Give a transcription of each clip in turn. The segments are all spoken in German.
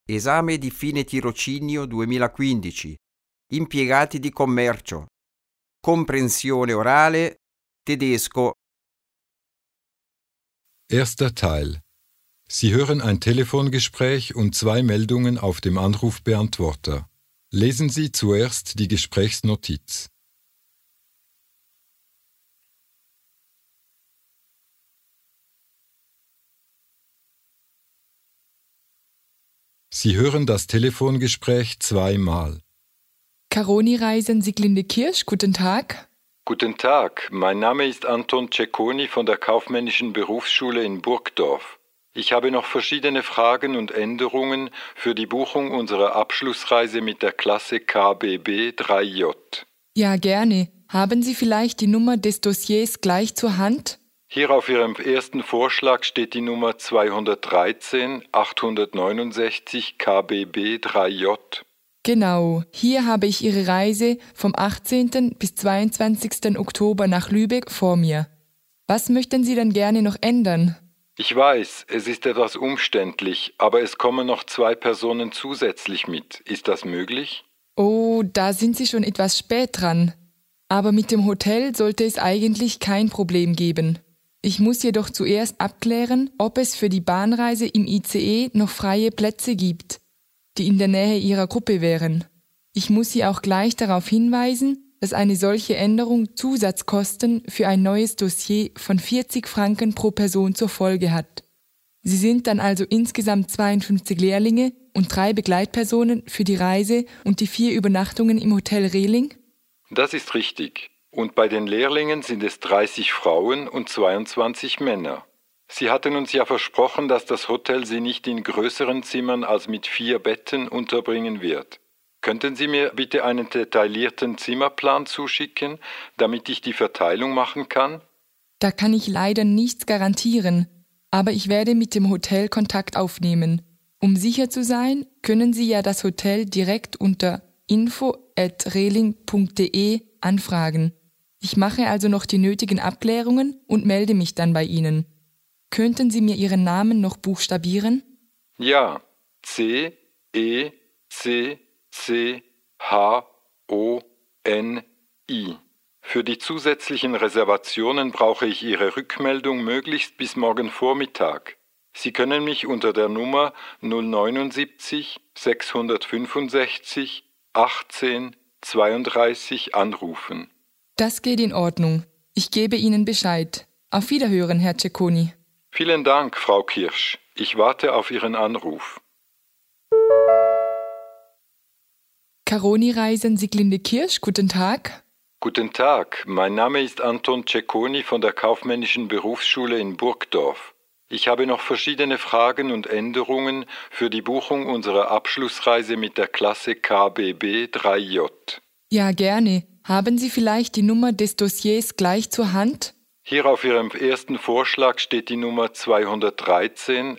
Esame di fine tirocinio 2015. Impiegati di commercio. Comprensione orale. Tedesco. Erster Teil. Sie hören ein Telefongespräch und 2 Meldungen auf dem Anrufbeantworter. Lesen Sie zuerst die Gesprächsnotiz. Sie hören das Telefongespräch 2-mal. Caroni-Reisen Sieglinde Kirsch, guten Tag. Guten Tag, mein Name ist Anton Cecconi von der Kaufmännischen Berufsschule in Burgdorf. Ich habe noch verschiedene Fragen und Änderungen für die Buchung unserer Abschlussreise mit der Klasse KBB 3J. Ja, gerne. Haben Sie vielleicht die Nummer des Dossiers gleich zur Hand? Hier auf Ihrem ersten Vorschlag steht die Nummer 213 869 KBB 3J. Genau, hier habe ich Ihre Reise vom 18. bis 22. Oktober nach Lübeck vor mir. Was möchten Sie denn gerne noch ändern? Ich weiß, es ist etwas umständlich, aber es kommen noch 2 Personen zusätzlich mit. Ist das möglich? Oh, da sind Sie schon etwas spät dran. Aber mit dem Hotel sollte es eigentlich kein Problem geben. Ich muss jedoch zuerst abklären, ob es für die Bahnreise im ICE noch freie Plätze gibt, die in der Nähe Ihrer Gruppe wären. Ich muss Sie auch gleich darauf hinweisen, dass eine solche Änderung Zusatzkosten für ein neues Dossier von 40 Franken pro Person zur Folge hat. Sie sind dann also insgesamt 52 Lehrlinge und 3 Begleitpersonen für die Reise und die 4 Übernachtungen im Hotel Rehling? Das ist richtig. Und bei den Lehrlingen sind es 30 Frauen und 22 Männer. Sie hatten uns ja versprochen, dass das Hotel Sie nicht in größeren Zimmern als mit 4 Betten unterbringen wird. Könnten Sie mir bitte einen detaillierten Zimmerplan zuschicken, damit ich die Verteilung machen kann? Da kann ich leider nichts garantieren, aber ich werde mit dem Hotel Kontakt aufnehmen. Um sicher zu sein, können Sie ja das Hotel direkt unter info@rehling.de anfragen. Ich mache also noch die nötigen Abklärungen und melde mich dann bei Ihnen. Könnten Sie mir Ihren Namen noch buchstabieren? Ja, C-E-C-C-H-O-N-I. Für die zusätzlichen Reservationen brauche ich Ihre Rückmeldung möglichst bis morgen Vormittag. Sie können mich unter der Nummer 079 665 18 32 anrufen. Das geht in Ordnung. Ich gebe Ihnen Bescheid. Auf Wiederhören, Herr Cecconi. Vielen Dank, Frau Kirsch. Ich warte auf Ihren Anruf. Caroni-Reisen Sieglinde Kirsch, guten Tag. Guten Tag, mein Name ist Anton Cecconi von der Kaufmännischen Berufsschule in Burgdorf. Ich habe noch verschiedene Fragen und Änderungen für die Buchung unserer Abschlussreise mit der Klasse KBB 3J. Ja, gerne. Haben Sie vielleicht die Nummer des Dossiers gleich zur Hand? Hier auf Ihrem ersten Vorschlag steht die Nummer 213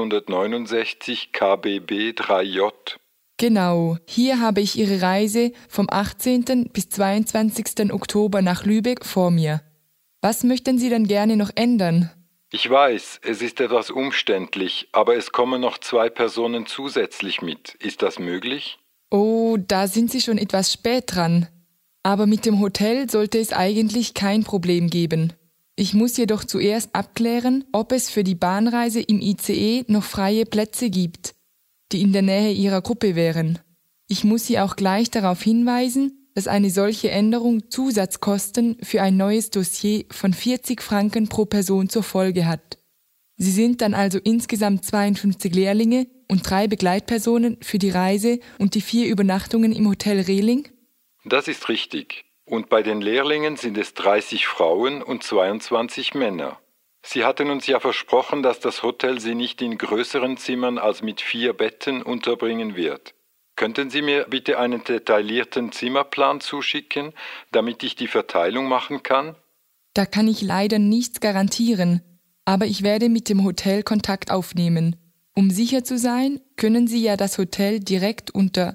869 KBB 3J. Genau, hier habe ich Ihre Reise vom 18. bis 22. Oktober nach Lübeck vor mir. Was möchten Sie denn gerne noch ändern? Ich weiß, es ist etwas umständlich, aber es kommen noch 2 Personen zusätzlich mit. Ist das möglich? Oh, da sind Sie schon etwas spät dran. Aber mit dem Hotel sollte es eigentlich kein Problem geben. Ich muss jedoch zuerst abklären, ob es für die Bahnreise im ICE noch freie Plätze gibt, die in der Nähe Ihrer Gruppe wären. Ich muss Sie auch gleich darauf hinweisen, dass eine solche Änderung Zusatzkosten für ein neues Dossier von 40 Franken pro Person zur Folge hat. Sie sind dann also insgesamt 52 Lehrlinge und 3 Begleitpersonen für die Reise und die 4 Übernachtungen im Hotel Rehling? Das ist richtig. Und bei den Lehrlingen sind es 30 Frauen und 22 Männer. Sie hatten uns ja versprochen, dass das Hotel Sie nicht in größeren Zimmern als mit 4 Betten unterbringen wird. Könnten Sie mir bitte einen detaillierten Zimmerplan zuschicken, damit ich die Verteilung machen kann? Da kann ich leider nichts garantieren, aber ich werde mit dem Hotel Kontakt aufnehmen. Um sicher zu sein, können Sie ja das Hotel direkt unter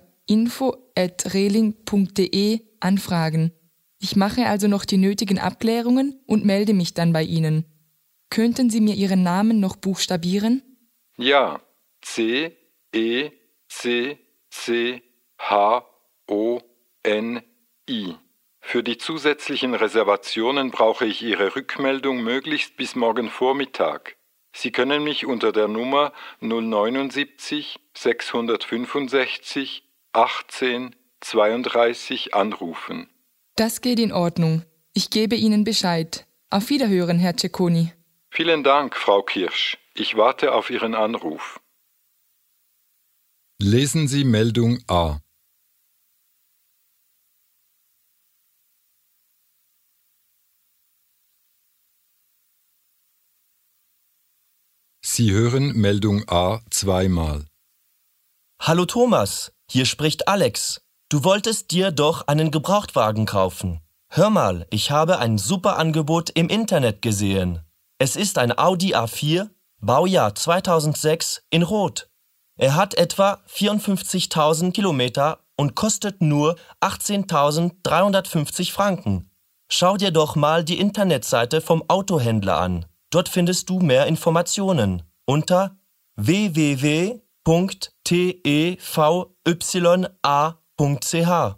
info@rehling.de anfragen. Ich mache also noch die nötigen Abklärungen und melde mich dann bei Ihnen. Könnten Sie mir Ihren Namen noch buchstabieren? Ja, C-E-C-C-H-O-N-I. Für die zusätzlichen Reservationen brauche ich Ihre Rückmeldung möglichst bis morgen Vormittag. Sie können mich unter der Nummer 079 665 18 32 anrufen. Das geht in Ordnung. Ich gebe Ihnen Bescheid. Auf Wiederhören, Herr Cecconi. Vielen Dank, Frau Kirsch. Ich warte auf Ihren Anruf. Lesen Sie Meldung A. Sie hören Meldung A zweimal. Hallo Thomas, hier spricht Alex. Du wolltest dir doch einen Gebrauchtwagen kaufen. Hör mal, ich habe ein super Angebot im Internet gesehen. Es ist ein Audi A4, Baujahr 2006 in Rot. Er hat etwa 54.000 Kilometer und kostet nur 18.350 Franken. Schau dir doch mal die Internetseite vom Autohändler an. Dort findest du mehr Informationen unter www.tevya.ch.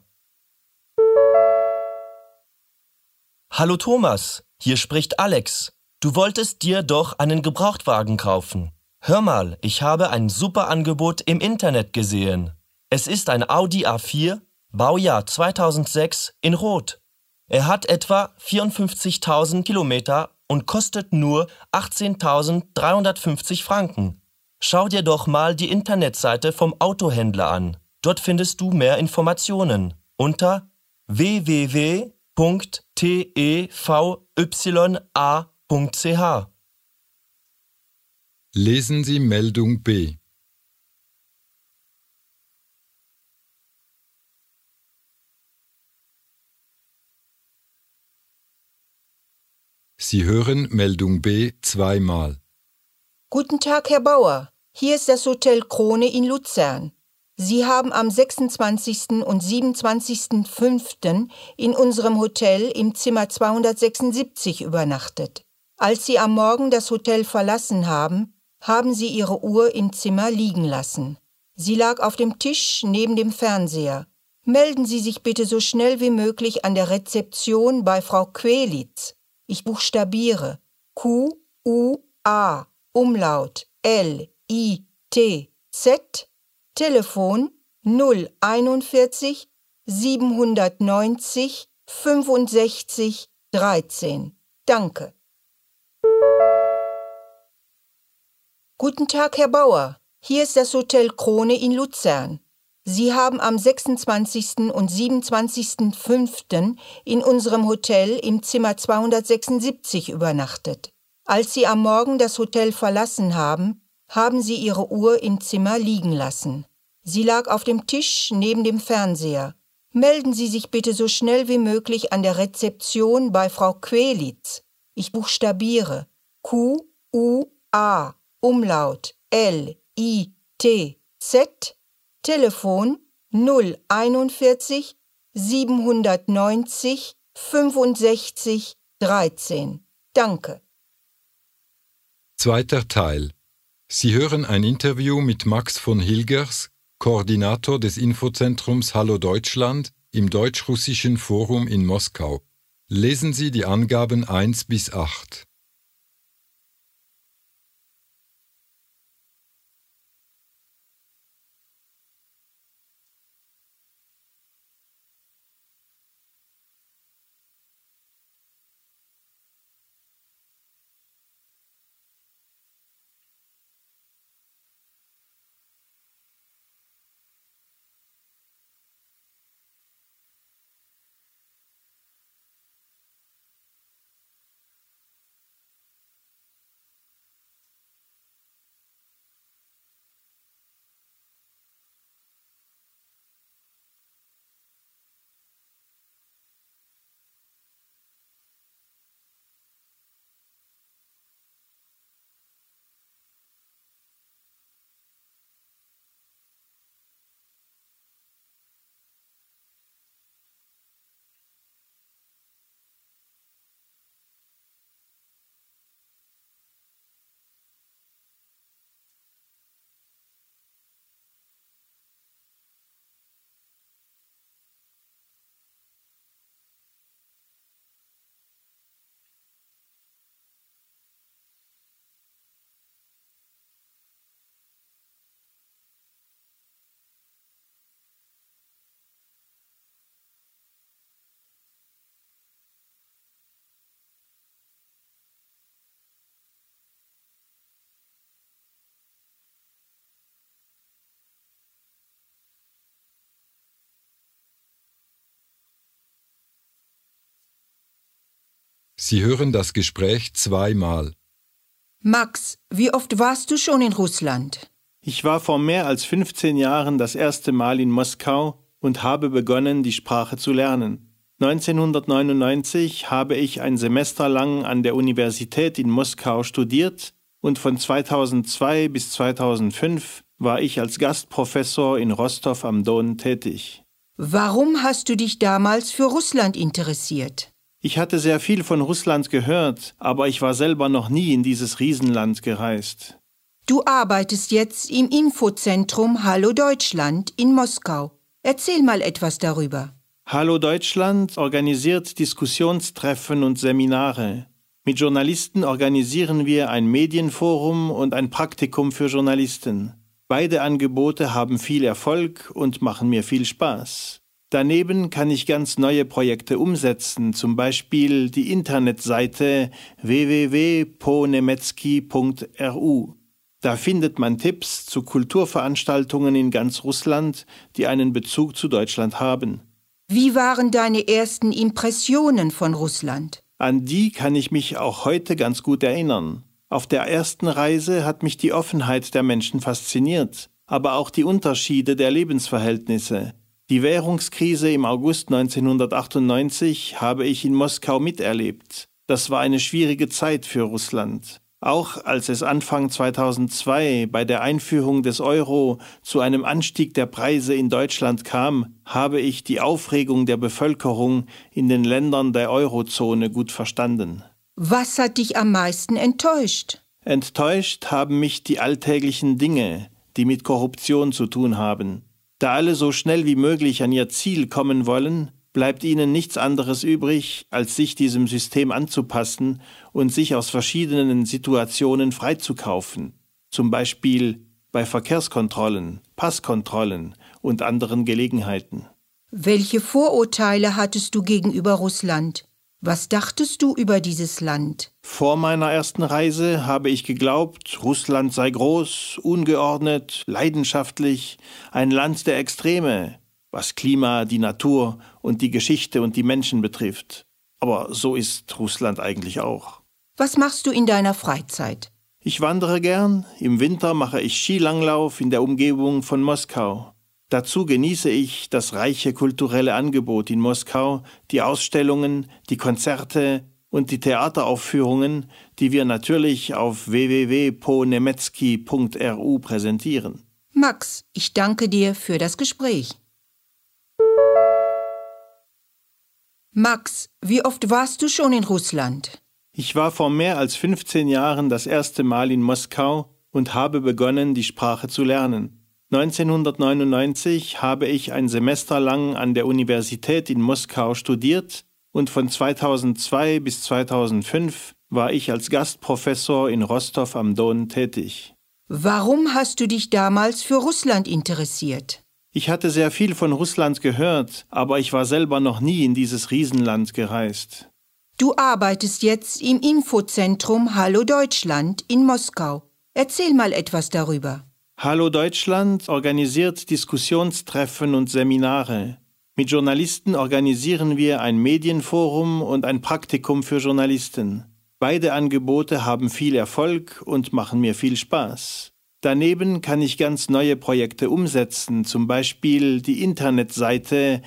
Hallo Thomas, hier spricht Alex. Du wolltest dir doch einen Gebrauchtwagen kaufen. Hör mal, ich habe ein super Angebot im Internet gesehen. Es ist ein Audi A4, Baujahr 2006 in Rot. Er hat etwa 54.000 Kilometer und kostet nur 18.350 Franken. Schau dir doch mal die Internetseite vom Autohändler an. Dort findest du mehr Informationen unter www.tevya.ch. Lesen Sie Meldung B. Sie hören Meldung B zweimal. Guten Tag, Herr Bauer. Hier ist das Hotel Krone in Luzern. Sie haben am 26. und 27.05. in unserem Hotel im Zimmer 276 übernachtet. Als Sie am Morgen das Hotel verlassen haben, haben Sie Ihre Uhr im Zimmer liegen lassen. Sie lag auf dem Tisch neben dem Fernseher. Melden Sie sich bitte so schnell wie möglich an der Rezeption bei Frau Quelitz. Ich buchstabiere Q-U-A, Umlaut L-I-T-Z, Telefon 041 790 65 13. Danke. Guten Tag, Herr Bauer. Hier ist das Hotel Krone in Luzern. Sie haben am 26. und 27.05. in unserem Hotel im Zimmer 276 übernachtet. Als Sie am Morgen das Hotel verlassen haben, haben Sie Ihre Uhr im Zimmer liegen lassen. Sie lag auf dem Tisch neben dem Fernseher. Melden Sie sich bitte so schnell wie möglich an der Rezeption bei Frau Quelitz. Ich buchstabiere Q-U-A, Umlaut L-I-T-Z, Telefon 041 790 65 13. Danke. Zweiter Teil. Sie hören ein Interview mit Max von Hilgers, Koordinator des Infozentrums Hallo Deutschland im Deutsch-Russischen Forum in Moskau. Lesen Sie die Angaben 1 bis 8. Sie hören das Gespräch zweimal. Max, wie oft warst du schon in Russland? Ich war vor mehr als 15 Jahren das erste Mal in Moskau und habe begonnen, die Sprache zu lernen. 1999 habe ich ein Semester lang an der Universität in Moskau studiert und von 2002 bis 2005 war ich als Gastprofessor in Rostow am Don tätig. Warum hast du dich damals für Russland interessiert? Ich hatte sehr viel von Russland gehört, aber ich war selber noch nie in dieses Riesenland gereist. Du arbeitest jetzt im Infozentrum Hallo Deutschland in Moskau. Erzähl mal etwas darüber. Hallo Deutschland organisiert Diskussionstreffen und Seminare. Mit Journalisten organisieren wir ein Medienforum und ein Praktikum für Journalisten. Beide Angebote haben viel Erfolg und machen mir viel Spaß. Daneben kann ich ganz neue Projekte umsetzen, zum Beispiel die Internetseite www.ponemetsky.ru. Da findet man Tipps zu Kulturveranstaltungen in ganz Russland, die einen Bezug zu Deutschland haben. Wie waren deine ersten Impressionen von Russland? An die kann ich mich auch heute ganz gut erinnern. Auf der ersten Reise hat mich die Offenheit der Menschen fasziniert, aber auch die Unterschiede der Lebensverhältnisse. Die Währungskrise im August 1998 habe ich in Moskau miterlebt. Das war eine schwierige Zeit für Russland. Auch als es Anfang 2002 bei der Einführung des Euro zu einem Anstieg der Preise in Deutschland kam, habe ich die Aufregung der Bevölkerung in den Ländern der Eurozone gut verstanden. Was hat dich am meisten enttäuscht? Enttäuscht haben mich die alltäglichen Dinge, die mit Korruption zu tun haben. Da alle so schnell wie möglich an ihr Ziel kommen wollen, bleibt ihnen nichts anderes übrig, als sich diesem System anzupassen und sich aus verschiedenen Situationen freizukaufen, zum Beispiel bei Verkehrskontrollen, Passkontrollen und anderen Gelegenheiten. Welche Vorurteile hattest du gegenüber Russland? Was dachtest du über dieses Land? Vor meiner ersten Reise habe ich geglaubt, Russland sei groß, ungeordnet, leidenschaftlich, ein Land der Extreme, was Klima, die Natur und die Geschichte und die Menschen betrifft. Aber so ist Russland eigentlich auch. Was machst du in deiner Freizeit? Ich wandere gern, im Winter mache ich Skilanglauf in der Umgebung von Moskau. Dazu genieße ich das reiche kulturelle Angebot in Moskau, die Ausstellungen, die Konzerte und die Theateraufführungen, die wir natürlich auf www.ponemetsky.ru präsentieren. Max, ich danke dir für das Gespräch. Max, wie oft warst du schon in Russland? Ich war vor mehr als 15 Jahren das erste Mal in Moskau und habe begonnen, die Sprache zu lernen. 1999 habe ich ein Semester lang an der Universität in Moskau studiert und von 2002 bis 2005 war ich als Gastprofessor in Rostow am Don tätig. Warum hast du dich damals für Russland interessiert? Ich hatte sehr viel von Russland gehört, aber ich war selber noch nie in dieses Riesenland gereist. Du arbeitest jetzt im Infozentrum Hallo Deutschland in Moskau. Erzähl mal etwas darüber. Hallo Deutschland organisiert Diskussionstreffen und Seminare. Mit Journalisten organisieren wir ein Medienforum und ein Praktikum für Journalisten. Beide Angebote haben viel Erfolg und machen mir viel Spaß. Daneben kann ich ganz neue Projekte umsetzen, zum Beispiel die Internetseite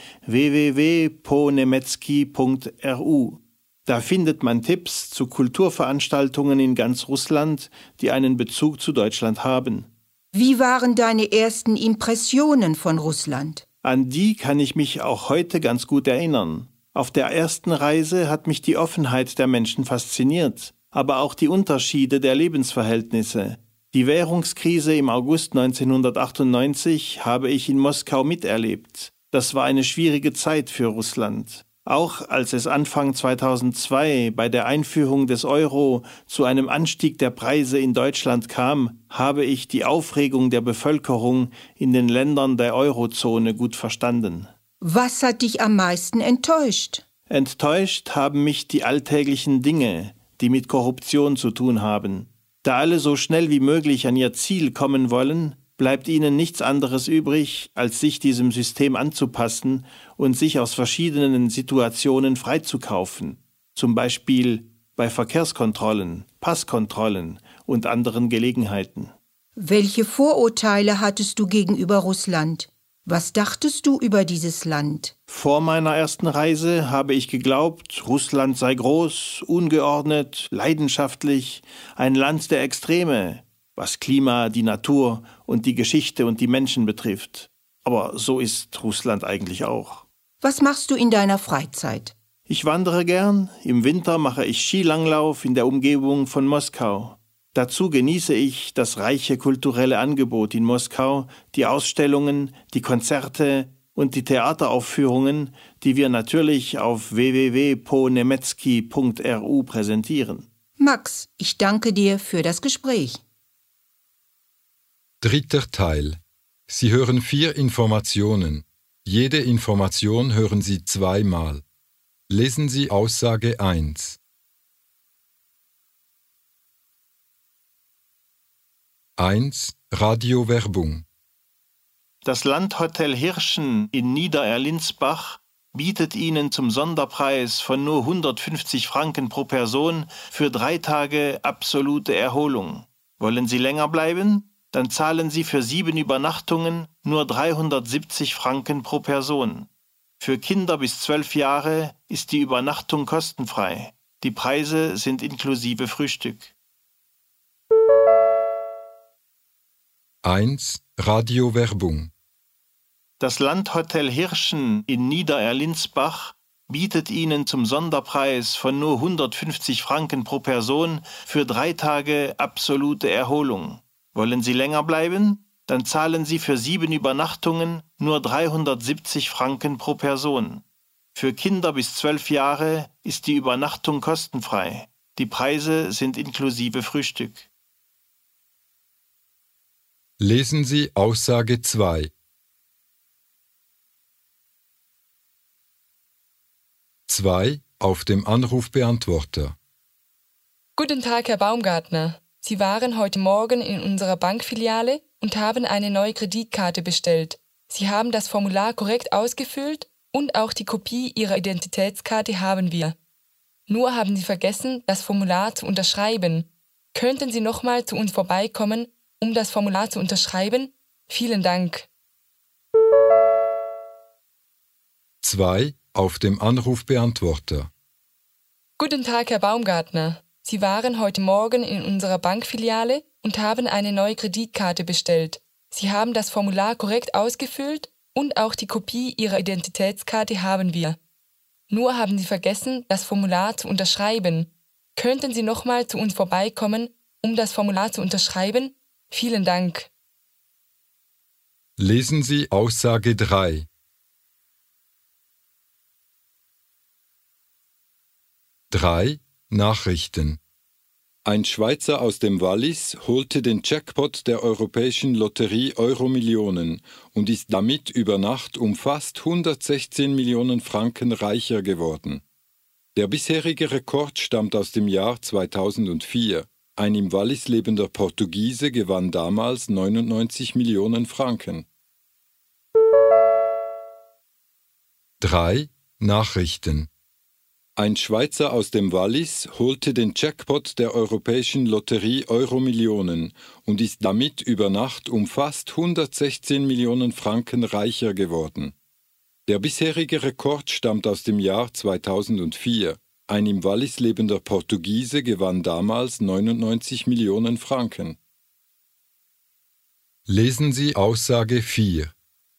www.ponemetsky.ru. Da findet man Tipps zu Kulturveranstaltungen in ganz Russland, die einen Bezug zu Deutschland haben. Wie waren deine ersten Impressionen von Russland? An die kann ich mich auch heute ganz gut erinnern. Auf der ersten Reise hat mich die Offenheit der Menschen fasziniert, aber auch die Unterschiede der Lebensverhältnisse. Die Währungskrise im August 1998 habe ich in Moskau miterlebt. Das war eine schwierige Zeit für Russland. Auch als es Anfang 2002 bei der Einführung des Euro zu einem Anstieg der Preise in Deutschland kam, habe ich die Aufregung der Bevölkerung in den Ländern der Eurozone gut verstanden. Was hat dich am meisten enttäuscht? Enttäuscht haben mich die alltäglichen Dinge, die mit Korruption zu tun haben. Da alle so schnell wie möglich an ihr Ziel kommen wollen, bleibt ihnen nichts anderes übrig, als sich diesem System anzupassen und sich aus verschiedenen Situationen freizukaufen, zum Beispiel bei Verkehrskontrollen, Passkontrollen und anderen Gelegenheiten. Welche Vorurteile hattest du gegenüber Russland? Was dachtest du über dieses Land? Vor meiner ersten Reise habe ich geglaubt, Russland sei groß, ungeordnet, leidenschaftlich, ein Land der Extreme, was Klima, die Natur und die Geschichte und die Menschen betrifft. Aber so ist Russland eigentlich auch. Was machst du in deiner Freizeit? Ich wandere gern, im Winter mache ich Skilanglauf in der Umgebung von Moskau. Dazu genieße ich das reiche kulturelle Angebot in Moskau, die Ausstellungen, die Konzerte und die Theateraufführungen, die wir natürlich auf www.ponemetsky.ru präsentieren. Max, ich danke dir für das Gespräch. Dritter Teil. Sie hören 4 Informationen. Jede Information hören Sie zweimal. Lesen Sie Aussage 1. 1. Radiowerbung. Das Landhotel Hirschen in Niedererlinsbach bietet Ihnen zum Sonderpreis von nur 150 Franken pro Person für 3 Tage absolute Erholung. Wollen Sie länger bleiben? Dann zahlen Sie für 7 Übernachtungen nur 370 Franken pro Person. Für Kinder bis 12 Jahre ist die Übernachtung kostenfrei. Die Preise sind inklusive Frühstück. 1. Radiowerbung. Das Landhotel Hirschen in Niedererlinsbach bietet Ihnen zum Sonderpreis von nur 150 Franken pro Person für 3 Tage absolute Erholung. Wollen Sie länger bleiben? Dann zahlen Sie für 7 Übernachtungen nur 370 Franken pro Person. Für Kinder bis 12 Jahre ist die Übernachtung kostenfrei. Die Preise sind inklusive Frühstück. Lesen Sie Aussage 2. 2 auf dem Anrufbeantworter. Guten Tag, Herr Baumgartner. Sie waren heute Morgen in unserer Bankfiliale und haben eine neue Kreditkarte bestellt. Sie haben das Formular korrekt ausgefüllt und auch die Kopie Ihrer Identitätskarte haben wir. Nur haben Sie vergessen, das Formular zu unterschreiben. Könnten Sie nochmal zu uns vorbeikommen, um das Formular zu unterschreiben? Vielen Dank. 2 auf dem Anrufbeantworter. Guten Tag, Herr Baumgartner. Sie waren heute Morgen in unserer Bankfiliale und haben eine neue Kreditkarte bestellt. Sie haben das Formular korrekt ausgefüllt und auch die Kopie Ihrer Identitätskarte haben wir. Nur haben Sie vergessen, das Formular zu unterschreiben. Könnten Sie nochmal zu uns vorbeikommen, um das Formular zu unterschreiben? Vielen Dank. Lesen Sie Aussage 3. 3 Nachrichten. Ein Schweizer aus dem Wallis holte den Jackpot der europäischen Lotterie Euro-Millionen und ist damit über Nacht um fast 116 Millionen Franken reicher geworden. Der bisherige Rekord stammt aus dem Jahr 2004. Ein im Wallis lebender Portugiese gewann damals 99 Millionen Franken. 3 Nachrichten. Ein Schweizer aus dem Wallis holte den Jackpot der europäischen Lotterie Euro-Millionen und ist damit über Nacht um fast 116 Millionen Franken reicher geworden. Der bisherige Rekord stammt aus dem Jahr 2004. Ein im Wallis lebender Portugiese gewann damals 99 Millionen Franken. Lesen Sie Aussage 4.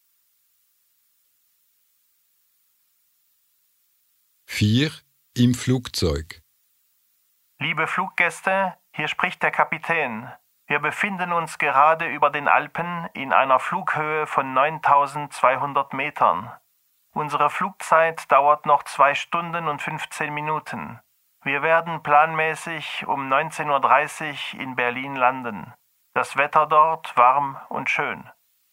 4 im Flugzeug. Liebe Fluggäste, hier spricht der Kapitän. Wir befinden uns gerade über den Alpen in einer Flughöhe von 9200 Metern. Unsere Flugzeit dauert noch 2 Stunden und 15 Minuten. Wir werden planmäßig um 19:30 Uhr in Berlin landen. Das Wetter dort warm und schön.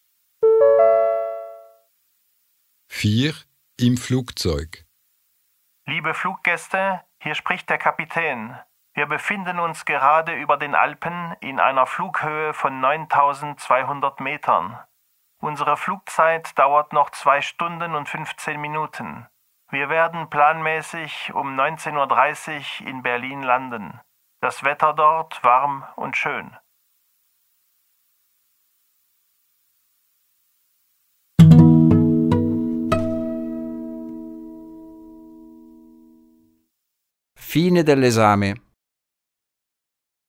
4 im Flugzeug. Liebe Fluggäste, hier spricht der Kapitän. Wir befinden uns gerade über den Alpen in einer Flughöhe von 9200 Metern. Unsere Flugzeit dauert noch 2 Stunden und 15 Minuten. Wir werden planmäßig um 19:30 Uhr in Berlin landen. Das Wetter dort warm und schön. Fine dell'esame.